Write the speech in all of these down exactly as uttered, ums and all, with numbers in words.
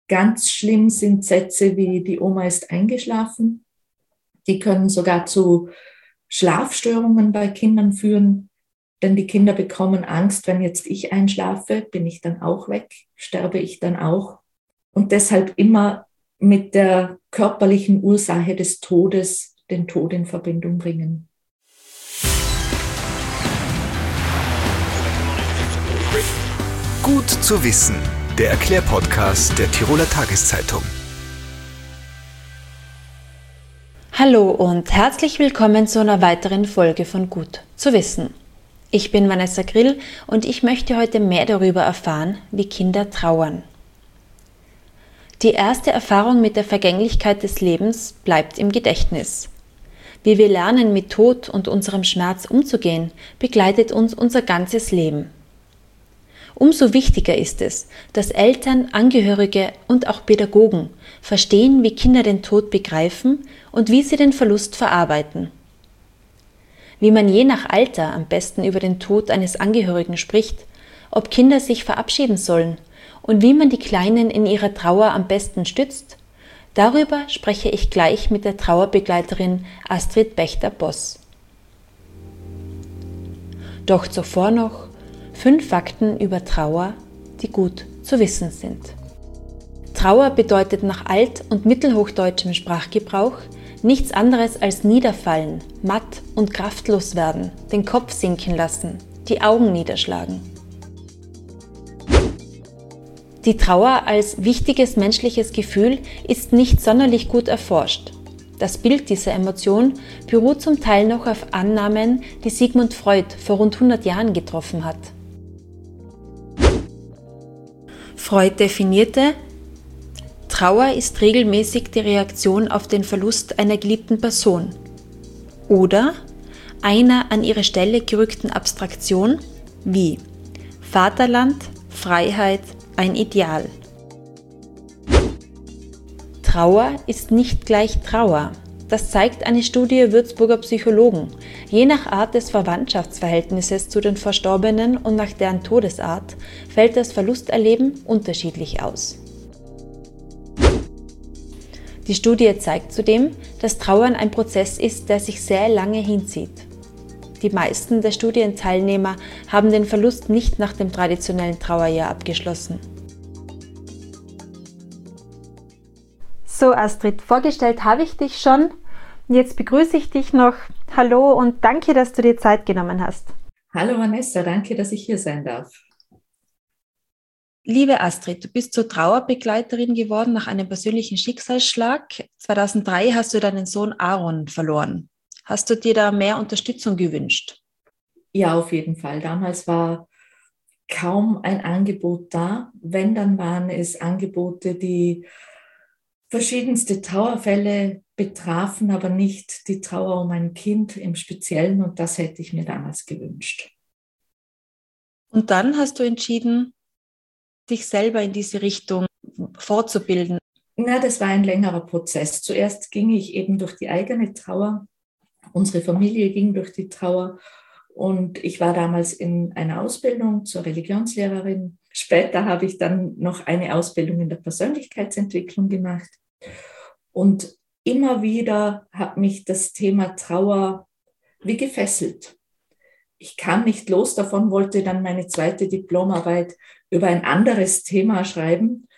Ganz schlimm sind Sätze wie die Oma ist eingeschlafen. Die können sogar zu Schlafstörungen bei Kindern führen, denn die Kinder bekommen Angst, wenn jetzt ich einschlafe, bin ich dann auch weg, sterbe ich dann auch. Und deshalb immer mit der körperlichen Ursache des Todes den Tod in Verbindung bringen. Gut zu wissen, der Erklärpodcast der Tiroler Tageszeitung. Hallo und herzlich willkommen zu einer weiteren Folge von Gut zu wissen. Ich bin Vanessa Grill und ich möchte heute mehr darüber erfahren, wie Kinder trauern. Die erste Erfahrung mit der Vergänglichkeit des Lebens bleibt im Gedächtnis. Wie wir lernen, mit Tod und unserem Schmerz umzugehen, begleitet uns unser ganzes Leben. Umso wichtiger ist es, dass Eltern, Angehörige und auch Pädagogen verstehen, wie Kinder den Tod begreifen und wie sie den Verlust verarbeiten. Wie man je nach Alter am besten über den Tod eines Angehörigen spricht, ob Kinder sich verabschieden sollen und wie man die Kleinen in ihrer Trauer am besten stützt, darüber spreche ich gleich mit der Trauerbegleiterin Astrid Bechter-Boss. Doch zuvor noch fünf Fakten über Trauer, die gut zu wissen sind. Trauer bedeutet nach alt- und mittelhochdeutschem Sprachgebrauch nichts anderes als niederfallen, matt und kraftlos werden, den Kopf sinken lassen, die Augen niederschlagen. Die Trauer als wichtiges menschliches Gefühl ist nicht sonderlich gut erforscht. Das Bild dieser Emotion beruht zum Teil noch auf Annahmen, die Sigmund Freud vor rund hundert Jahren getroffen hat. Freud definierte: Trauer ist regelmäßig die Reaktion auf den Verlust einer geliebten Person oder einer an ihre Stelle gerückten Abstraktion wie Vaterland, Freiheit, ein Ideal. Trauer ist nicht gleich Trauer. Das zeigt eine Studie Würzburger Psychologen. Je nach Art des Verwandtschaftsverhältnisses zu den Verstorbenen und nach deren Todesart fällt das Verlusterleben unterschiedlich aus. Die Studie zeigt zudem, dass Trauern ein Prozess ist, der sich sehr lange hinzieht. Die meisten der Studienteilnehmer haben den Verlust nicht nach dem traditionellen Trauerjahr abgeschlossen. So Astrid, vorgestellt habe ich dich schon. Jetzt begrüße ich dich noch. Hallo und danke, dass du dir Zeit genommen hast. Hallo Vanessa, danke, dass ich hier sein darf. Liebe Astrid, du bist zur Trauerbegleiterin geworden nach einem persönlichen Schicksalsschlag. zweitausenddrei hast du deinen Sohn Aaron verloren. Hast du dir da mehr Unterstützung gewünscht? Ja, auf jeden Fall. Damals war kaum ein Angebot da. Wenn, dann waren es Angebote, die verschiedenste Trauerfälle betrafen, aber nicht die Trauer um ein Kind im Speziellen, und das hätte ich mir damals gewünscht. Und dann hast du entschieden, dich selber in diese Richtung fortzubilden. Na, das war ein längerer Prozess. Zuerst ging ich eben durch die eigene Trauer. Unsere Familie ging durch die Trauer und ich war damals in einer Ausbildung zur Religionslehrerin. Später habe ich dann noch eine Ausbildung in der Persönlichkeitsentwicklung gemacht. Und immer wieder hat mich das Thema Trauer wie gefesselt. Ich kam nicht los davon, wollte dann meine zweite Diplomarbeit über ein anderes Thema schreiben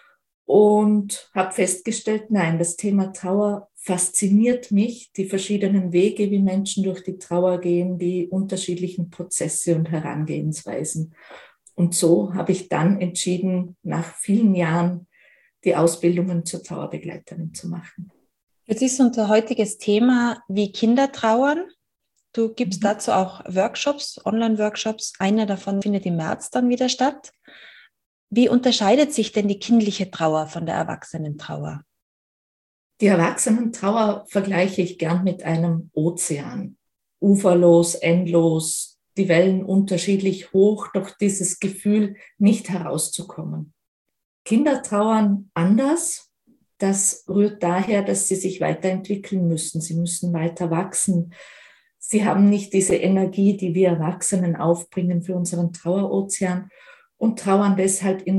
und habe festgestellt, nein, das Thema Trauer fasziniert mich, die verschiedenen Wege, wie Menschen durch die Trauer gehen, die unterschiedlichen Prozesse und Herangehensweisen. Und so habe ich dann entschieden, nach vielen Jahren die Ausbildungen zur Trauerbegleiterin zu machen. Jetzt ist unser heutiges Thema, wie Kinder trauern. Du gibst mhm. dazu auch Workshops, Online-Workshops. Einer davon findet im März dann wieder statt. Wie unterscheidet sich denn die kindliche Trauer von der Erwachsenentrauer? Die Erwachsenentrauer vergleiche ich gern mit einem Ozean. Uferlos, endlos, die Wellen unterschiedlich hoch, doch dieses Gefühl, nicht herauszukommen. Kinder trauern anders. Das rührt daher, dass sie sich weiterentwickeln müssen. Sie müssen weiter wachsen. Sie haben nicht diese Energie, die wir Erwachsenen aufbringen für unseren Trauerozean und trauern deshalb in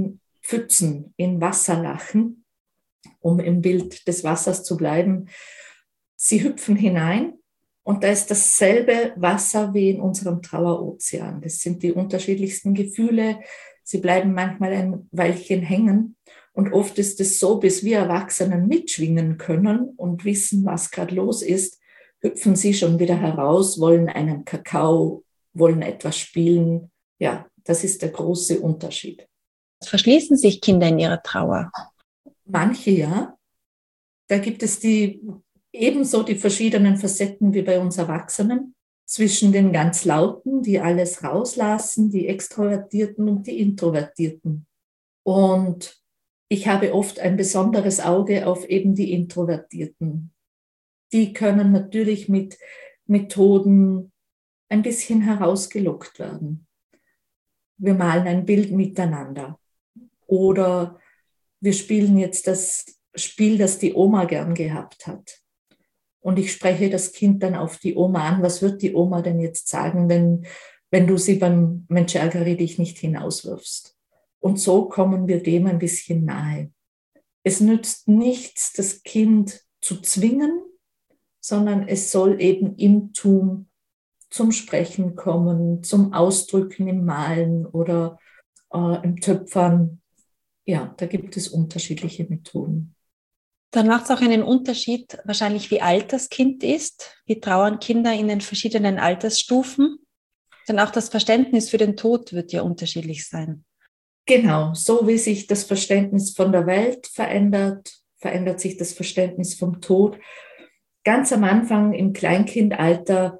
Pfützen, in Wasserlachen, um im Bild des Wassers zu bleiben. Sie hüpfen hinein und da ist dasselbe Wasser wie in unserem Trauerozean. Das sind die unterschiedlichsten Gefühle. Sie bleiben manchmal ein Weilchen hängen und oft ist es so, bis wir Erwachsenen mitschwingen können und wissen, was gerade los ist, hüpfen sie schon wieder heraus, wollen einen Kakao, wollen etwas spielen. Ja, das ist der große Unterschied. Verschließen sich Kinder in ihrer Trauer? Manche ja. Da gibt es die ebenso die verschiedenen Facetten wie bei uns Erwachsenen. Zwischen den ganz Lauten, die alles rauslassen, die Extrovertierten und die Introvertierten. Und ich habe oft ein besonderes Auge auf eben die Introvertierten. Die können natürlich mit Methoden ein bisschen herausgelockt werden. Wir malen ein Bild miteinander. Oder wir spielen jetzt das Spiel, das die Oma gern gehabt hat. Und ich spreche das Kind dann auf die Oma an. Was wird die Oma denn jetzt sagen, wenn, wenn du sie beim Mensch ärgere dich nicht hinauswirfst? Und so kommen wir dem ein bisschen nahe. Es nützt nichts, das Kind zu zwingen, sondern es soll eben im Tun zum Sprechen kommen, zum Ausdrücken im Malen oder äh, im Töpfern. Ja, da gibt es unterschiedliche Methoden. Dann macht es auch einen Unterschied, wahrscheinlich wie alt das Kind ist. Wie trauern Kinder in den verschiedenen Altersstufen? Denn auch das Verständnis für den Tod wird ja unterschiedlich sein. Genau, so wie sich das Verständnis von der Welt verändert, verändert sich das Verständnis vom Tod. Ganz am Anfang im Kleinkindalter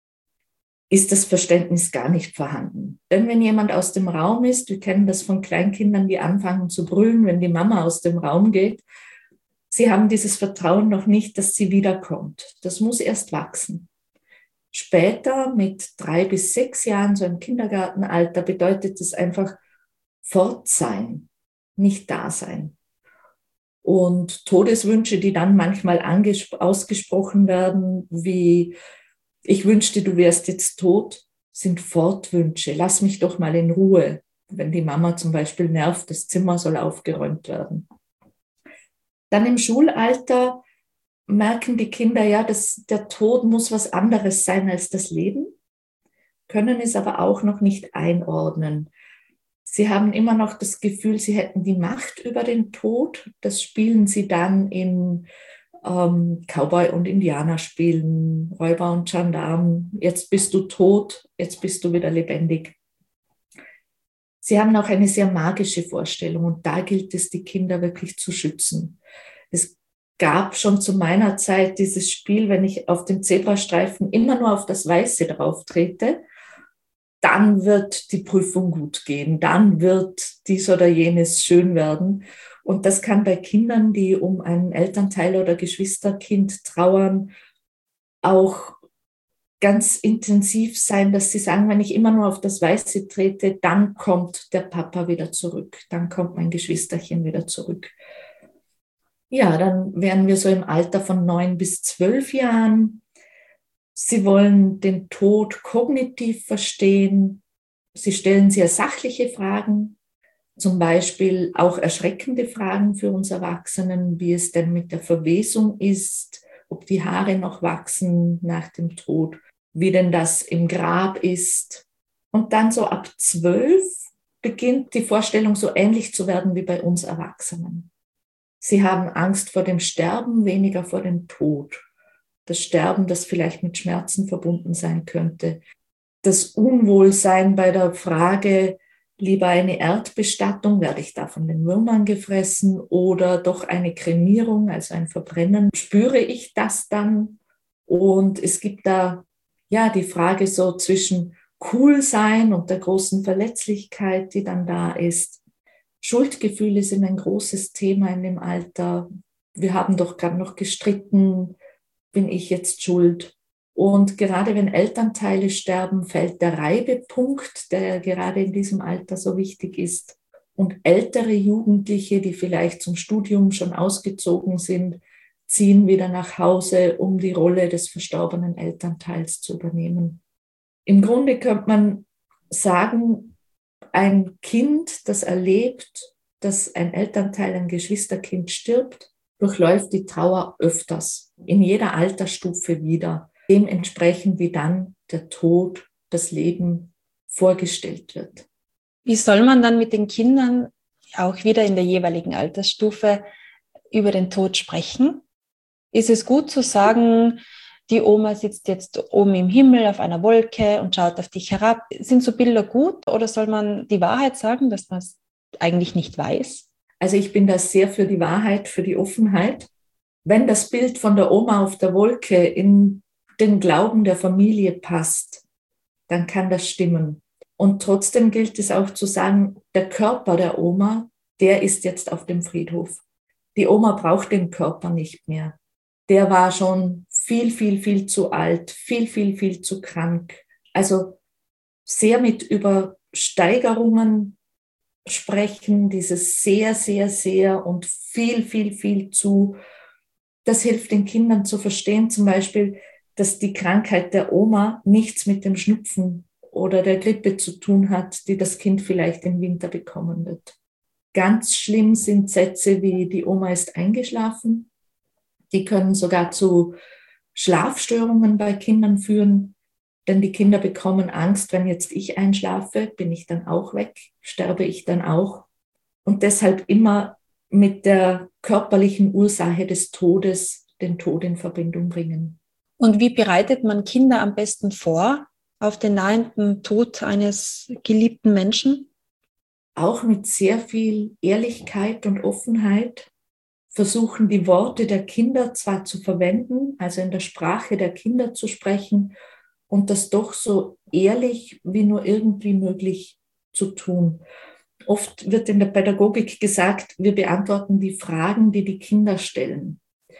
ist das Verständnis gar nicht vorhanden. Denn wenn jemand aus dem Raum ist, wir kennen das von Kleinkindern, die anfangen zu brüllen, wenn die Mama aus dem Raum geht, sie haben dieses Vertrauen noch nicht, dass sie wiederkommt. Das muss erst wachsen. Später, mit drei bis sechs Jahren, so im Kindergartenalter, bedeutet es einfach fort sein, nicht da sein. Und Todeswünsche, die dann manchmal anges- ausgesprochen werden, wie ich wünschte, du wärst jetzt tot, sind Fortwünsche. Lass mich doch mal in Ruhe, wenn die Mama zum Beispiel nervt, das Zimmer soll aufgeräumt werden. Dann im Schulalter merken die Kinder, ja, dass der Tod muss was anderes sein als das Leben, können es aber auch noch nicht einordnen. Sie haben immer noch das Gefühl, sie hätten die Macht über den Tod. Das spielen sie dann in ähm, Cowboy- und Indianerspielen, Räuber und Gendarm. Jetzt bist du tot, jetzt bist du wieder lebendig. Sie haben auch eine sehr magische Vorstellung und da gilt es, die Kinder wirklich zu schützen. Es gab schon zu meiner Zeit dieses Spiel, wenn ich auf dem Zebrastreifen immer nur auf das Weiße drauf trete, dann wird die Prüfung gut gehen, dann wird dies oder jenes schön werden. Und das kann bei Kindern, die um einen Elternteil oder Geschwisterkind trauern, auch ganz intensiv sein, dass sie sagen, wenn ich immer nur auf das Weiße trete, dann kommt der Papa wieder zurück, dann kommt mein Geschwisterchen wieder zurück. Ja, dann wären wir so im Alter von neun bis zwölf Jahren. Sie wollen den Tod kognitiv verstehen. Sie stellen sehr sachliche Fragen, zum Beispiel auch erschreckende Fragen für uns Erwachsenen, wie es denn mit der Verwesung ist, ob die Haare noch wachsen nach dem Tod, wie denn das im Grab ist. Und dann so ab zwölf beginnt die Vorstellung so ähnlich zu werden wie bei uns Erwachsenen. Sie haben Angst vor dem Sterben, weniger vor dem Tod. Das Sterben, das vielleicht mit Schmerzen verbunden sein könnte. Das Unwohlsein bei der Frage, lieber eine Erdbestattung, werde ich da von den Würmern gefressen, oder doch eine Kremierung, also ein Verbrennen, spüre ich das dann? Und es gibt da ja die Frage so zwischen cool sein und der großen Verletzlichkeit, die dann da ist. Schuldgefühle sind ein großes Thema in dem Alter. Wir haben doch gerade noch gestritten, bin ich jetzt schuld? Und gerade wenn Elternteile sterben, fällt der Reibepunkt, der gerade in diesem Alter so wichtig ist. Und ältere Jugendliche, die vielleicht zum Studium schon ausgezogen sind, ziehen wieder nach Hause, um die Rolle des verstorbenen Elternteils zu übernehmen. Im Grunde könnte man sagen, ein Kind, das erlebt, dass ein Elternteil, ein Geschwisterkind stirbt, durchläuft die Trauer öfters, in jeder Altersstufe wieder, dementsprechend wie dann der Tod, das Leben vorgestellt wird. Wie soll man dann mit den Kindern auch wieder in der jeweiligen Altersstufe über den Tod sprechen? Ist es gut zu sagen, die Oma sitzt jetzt oben im Himmel auf einer Wolke und schaut auf dich herab? Sind so Bilder gut oder soll man die Wahrheit sagen, dass man es eigentlich nicht weiß? Also ich bin da sehr für die Wahrheit, für die Offenheit. Wenn das Bild von der Oma auf der Wolke in den Glauben der Familie passt, dann kann das stimmen. Und trotzdem gilt es auch zu sagen, der Körper der Oma, der ist jetzt auf dem Friedhof. Die Oma braucht den Körper nicht mehr. Der war schon viel, viel, viel zu alt, viel, viel, viel zu krank. Also sehr mit Übersteigerungen sprechen, dieses sehr, sehr, sehr und viel, viel, viel zu. Das hilft den Kindern zu verstehen, zum Beispiel, dass die Krankheit der Oma nichts mit dem Schnupfen oder der Grippe zu tun hat, die das Kind vielleicht im Winter bekommen wird. Ganz schlimm sind Sätze wie, die Oma ist eingeschlafen. Die können sogar zu Schlafstörungen bei Kindern führen, denn die Kinder bekommen Angst, wenn jetzt ich einschlafe, bin ich dann auch weg, sterbe ich dann auch. Und deshalb immer mit der körperlichen Ursache des Todes den Tod in Verbindung bringen. Und wie bereitet man Kinder am besten vor auf den nahenden Tod eines geliebten Menschen? Auch mit sehr viel Ehrlichkeit und Offenheit versuchen, die Worte der Kinder zwar zu verwenden, also in der Sprache der Kinder zu sprechen und das doch so ehrlich wie nur irgendwie möglich zu tun. Oft wird in der Pädagogik gesagt, wir beantworten die Fragen, die die Kinder stellen.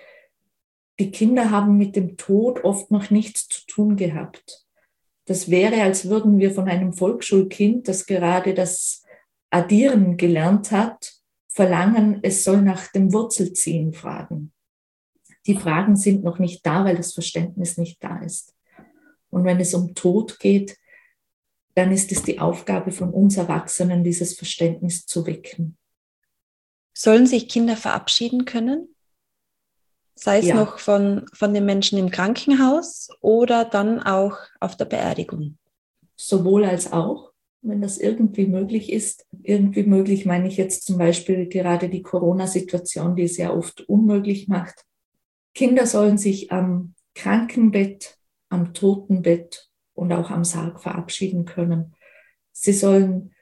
Die Kinder haben mit dem Tod oft noch nichts zu tun gehabt. Das wäre, als würden wir von einem Volksschulkind, das gerade das Addieren gelernt hat, verlangen, es soll nach dem Wurzelziehen fragen. Die Fragen sind noch nicht da, weil das Verständnis nicht da ist. Und wenn es um Tod geht, dann ist es die Aufgabe von uns Erwachsenen, dieses Verständnis zu wecken. Sollen sich Kinder verabschieden können? Sei es Ja. noch von, von den Menschen im Krankenhaus oder dann auch auf der Beerdigung? Sowohl als auch, wenn das irgendwie möglich ist. Irgendwie möglich meine ich jetzt zum Beispiel gerade die Corona-Situation, die es ja oft unmöglich macht. Kinder sollen sich am Krankenbett, am Totenbett und auch am Sarg verabschieden können. Sie sollen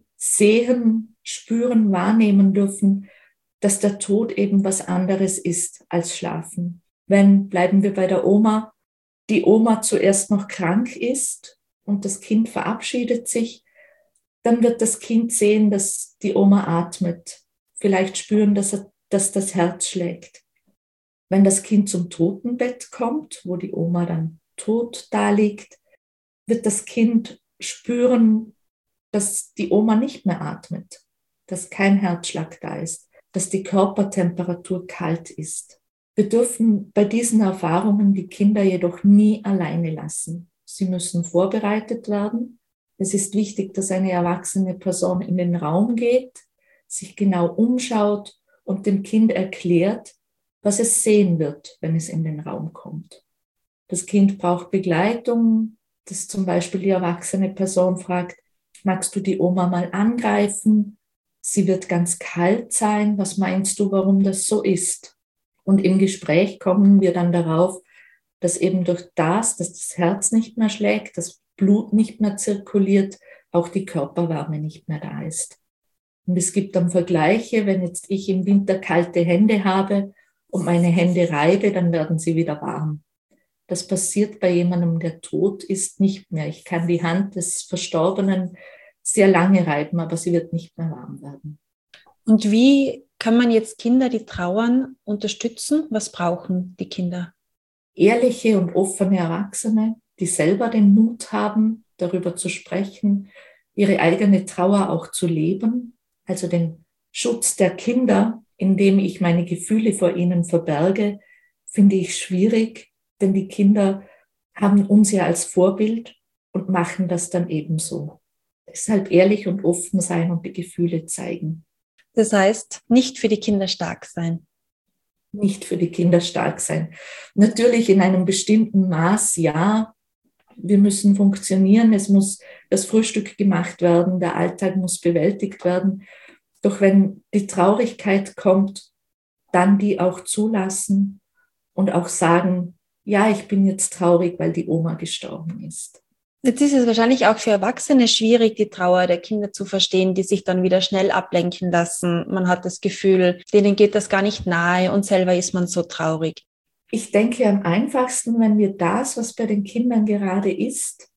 sehen, spüren, wahrnehmen dürfen, dass der Tod eben was anderes ist als Schlafen. Wenn, bleiben wir bei der Oma, die Oma zuerst noch krank ist und das Kind verabschiedet sich, dann wird das Kind sehen, dass die Oma atmet. Vielleicht spüren, dass, er, dass das Herz schlägt. Wenn das Kind zum Totenbett kommt, wo die Oma dann tot daliegt, wird das Kind spüren, dass die Oma nicht mehr atmet, dass kein Herzschlag da ist, dass die Körpertemperatur kalt ist. Wir dürfen bei diesen Erfahrungen die Kinder jedoch nie alleine lassen. Sie müssen vorbereitet werden. Es ist wichtig, dass eine erwachsene Person in den Raum geht, sich genau umschaut und dem Kind erklärt, was es sehen wird, wenn es in den Raum kommt. Das Kind braucht Begleitung, dass zum Beispiel die erwachsene Person fragt, magst du die Oma mal angreifen? Sie wird ganz kalt sein. Was meinst du, warum das so ist? Und im Gespräch kommen wir dann darauf, dass eben durch das, dass das Herz nicht mehr schlägt, das Blut nicht mehr zirkuliert, auch die Körperwärme nicht mehr da ist. Und es gibt dann Vergleiche, wenn jetzt ich im Winter kalte Hände habe und meine Hände reibe, dann werden sie wieder warm. Das passiert bei jemandem, der tot ist, nicht mehr. Ich kann die Hand des Verstorbenen sehr lange reiben, aber sie wird nicht mehr warm werden. Und wie kann man jetzt Kinder, die trauern, unterstützen? Was brauchen die Kinder? Ehrliche und offene Erwachsene, die selber den Mut haben, darüber zu sprechen, ihre eigene Trauer auch zu leben, also den Schutz der Kinder, indem ich meine Gefühle vor ihnen verberge, finde ich schwierig, denn die Kinder haben uns ja als Vorbild und machen das dann ebenso. Deshalb ehrlich und offen sein und die Gefühle zeigen. Das heißt, nicht für die Kinder stark sein. Nicht für die Kinder stark sein. Natürlich in einem bestimmten Maß, ja. Wir müssen funktionieren, es muss das Frühstück gemacht werden, der Alltag muss bewältigt werden. Doch wenn die Traurigkeit kommt, dann die auch zulassen und auch sagen, ja, ich bin jetzt traurig, weil die Oma gestorben ist. Jetzt ist es wahrscheinlich auch für Erwachsene schwierig, die Trauer der Kinder zu verstehen, die sich dann wieder schnell ablenken lassen. Man hat das Gefühl, denen geht das gar nicht nahe und selber ist man so traurig. Ich denke am einfachsten, wenn wir das, was bei den Kindern gerade ist,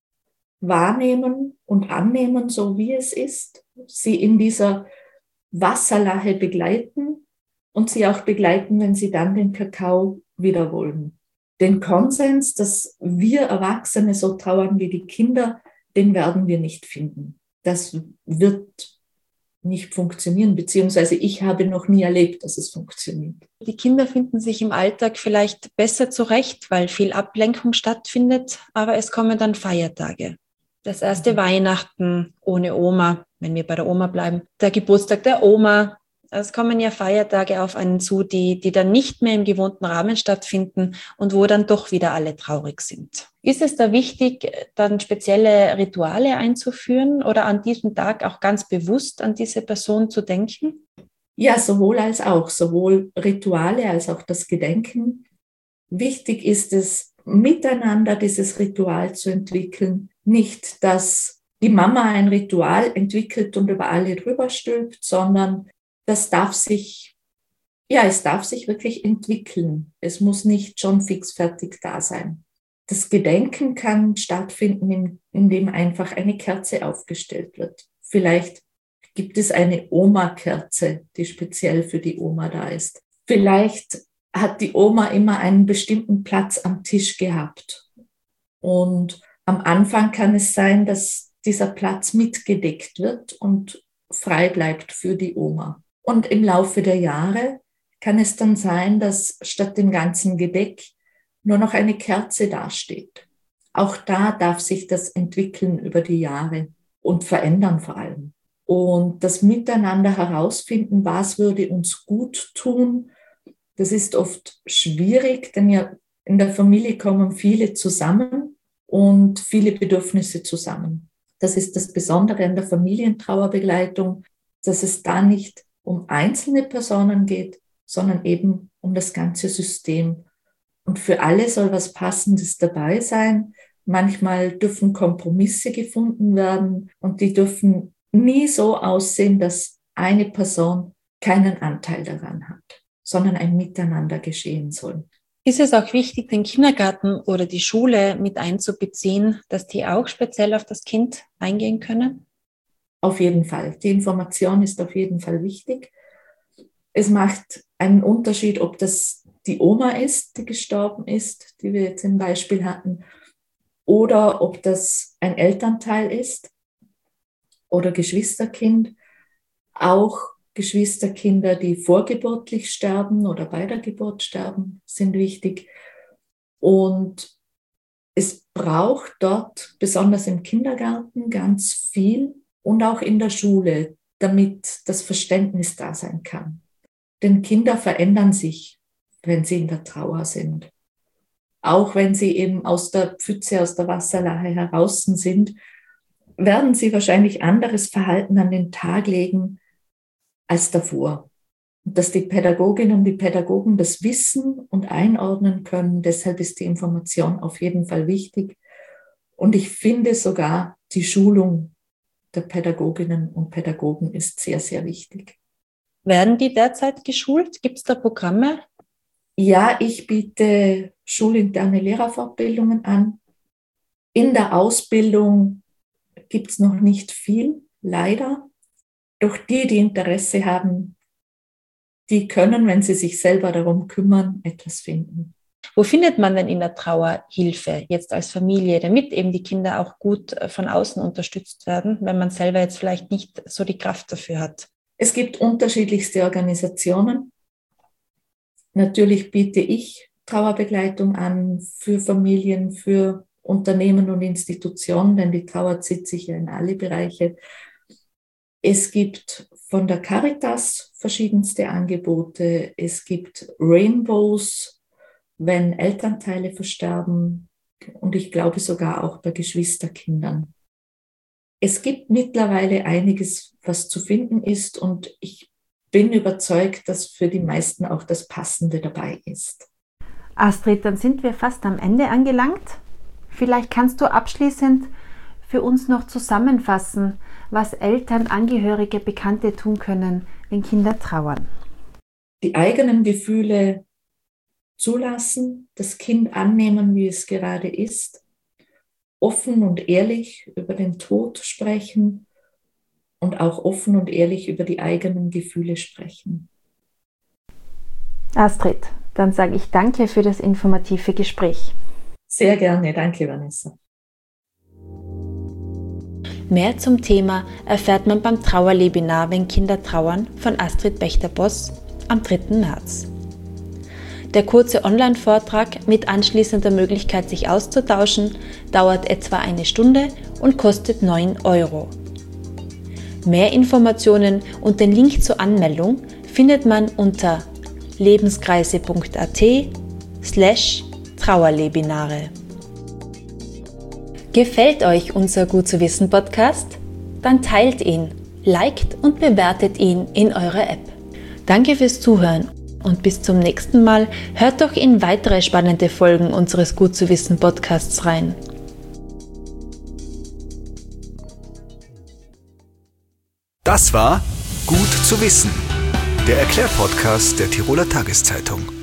wahrnehmen und annehmen, so wie es ist, sie in dieser Wasserlache begleiten und sie auch begleiten, wenn sie dann den Kakao wieder wollen. Den Konsens, dass wir Erwachsene so trauern wie die Kinder, den werden wir nicht finden. Das wird nicht funktionieren, beziehungsweise ich habe noch nie erlebt, dass es funktioniert. Die Kinder finden sich im Alltag vielleicht besser zurecht, weil viel Ablenkung stattfindet, aber es kommen dann Feiertage. Das erste mhm. Weihnachten ohne Oma, wenn wir bei der Oma bleiben, der Geburtstag der Oma. Es kommen ja Feiertage auf einen zu, die, die dann nicht mehr im gewohnten Rahmen stattfinden und wo dann doch wieder alle traurig sind. Ist es da wichtig, dann spezielle Rituale einzuführen oder an diesem Tag auch ganz bewusst an diese Person zu denken? Ja, sowohl als auch, sowohl Rituale als auch das Gedenken. Wichtig ist es, miteinander dieses Ritual zu entwickeln. Nicht, dass die Mama ein Ritual entwickelt und über alle drüber stülpt, sondern das darf sich, ja, es darf sich wirklich entwickeln. Es muss nicht schon fix fertig da sein. Das Gedenken kann stattfinden, indem einfach eine Kerze aufgestellt wird. Vielleicht gibt es eine Oma-Kerze, die speziell für die Oma da ist. Vielleicht hat die Oma immer einen bestimmten Platz am Tisch gehabt. Und am Anfang kann es sein, dass dieser Platz mitgedeckt wird und frei bleibt für die Oma. Und im Laufe der Jahre kann es dann sein, dass statt dem ganzen Gedeck nur noch eine Kerze dasteht. Auch da darf sich das entwickeln über die Jahre und verändern vor allem. Und das Miteinander herausfinden, was würde uns gut tun, das ist oft schwierig, denn ja in der Familie kommen viele zusammen und viele Bedürfnisse zusammen. Das ist das Besondere an der Familientrauerbegleitung, dass es da nicht um einzelne Personen geht, sondern eben um das ganze System. Und für alle soll was Passendes dabei sein. Manchmal dürfen Kompromisse gefunden werden und die dürfen nie so aussehen, dass eine Person keinen Anteil daran hat, sondern ein Miteinander geschehen soll. Ist es auch wichtig, den Kindergarten oder die Schule mit einzubeziehen, dass die auch speziell auf das Kind eingehen können? Auf jeden Fall. Die Information ist auf jeden Fall wichtig. Es macht einen Unterschied, ob das die Oma ist, die gestorben ist, die wir jetzt im Beispiel hatten, oder ob das ein Elternteil ist oder Geschwisterkind. Auch Geschwisterkinder, die vorgeburtlich sterben oder bei der Geburt sterben, sind wichtig. Und es braucht dort, besonders im Kindergarten, ganz viel und auch in der Schule, damit das Verständnis da sein kann. Denn Kinder verändern sich, wenn sie in der Trauer sind. Auch wenn sie eben aus der Pfütze, aus der Wasserlache heraus sind, werden sie wahrscheinlich anderes Verhalten an den Tag legen als davor. Und dass die Pädagoginnen und die Pädagogen das wissen und einordnen können, deshalb ist die Information auf jeden Fall wichtig. Und ich finde sogar, die Schulung der Pädagoginnen und Pädagogen ist sehr, sehr wichtig. Werden die derzeit geschult? Gibt es da Programme? Ja, ich biete schulinterne Lehrerfortbildungen an. In der Ausbildung gibt es noch nicht viel, leider. Doch die, die Interesse haben, die können, wenn sie sich selber darum kümmern, etwas finden. Wo findet man denn in der Trauer Hilfe, jetzt als Familie, damit eben die Kinder auch gut von außen unterstützt werden, wenn man selber jetzt vielleicht nicht so die Kraft dafür hat? Es gibt unterschiedlichste Organisationen. Natürlich biete ich Trauerbegleitung an für Familien, für Unternehmen und Institutionen, denn die Trauer zieht sich ja in alle Bereiche. Es gibt von der Caritas verschiedenste Angebote. Es gibt Rainbows, wenn Elternteile versterben, und ich glaube sogar auch bei Geschwisterkindern. Es gibt mittlerweile einiges, was zu finden ist, und ich bin überzeugt, dass für die meisten auch das Passende dabei ist. Astrid, dann sind wir fast am Ende angelangt. Vielleicht kannst du abschließend für uns noch zusammenfassen, was Eltern, Angehörige, Bekannte tun können, wenn Kinder trauern. Die eigenen Gefühle zulassen, das Kind annehmen, wie es gerade ist, offen und ehrlich über den Tod sprechen und auch offen und ehrlich über die eigenen Gefühle sprechen. Astrid, dann sage ich danke für das informative Gespräch. Sehr gerne, danke Vanessa. Mehr zum Thema erfährt man beim Trauerwebinar Wenn Kinder trauern von Astrid Bechter-Boss am dritten März. Der kurze Online-Vortrag mit anschließender Möglichkeit, sich auszutauschen, dauert etwa eine Stunde und kostet neun Euro. Mehr Informationen und den Link zur Anmeldung findet man unter lebenskreise.at slash Trauerwebinare. Gefällt euch unser Gut zu wissen Podcast? Dann teilt ihn, liked und bewertet ihn in eurer App. Danke fürs Zuhören und bis zum nächsten Mal. Hört doch in weitere spannende Folgen unseres Gut zu wissen Podcasts rein. Das war Gut zu wissen, der Erklärpodcast der Tiroler Tageszeitung.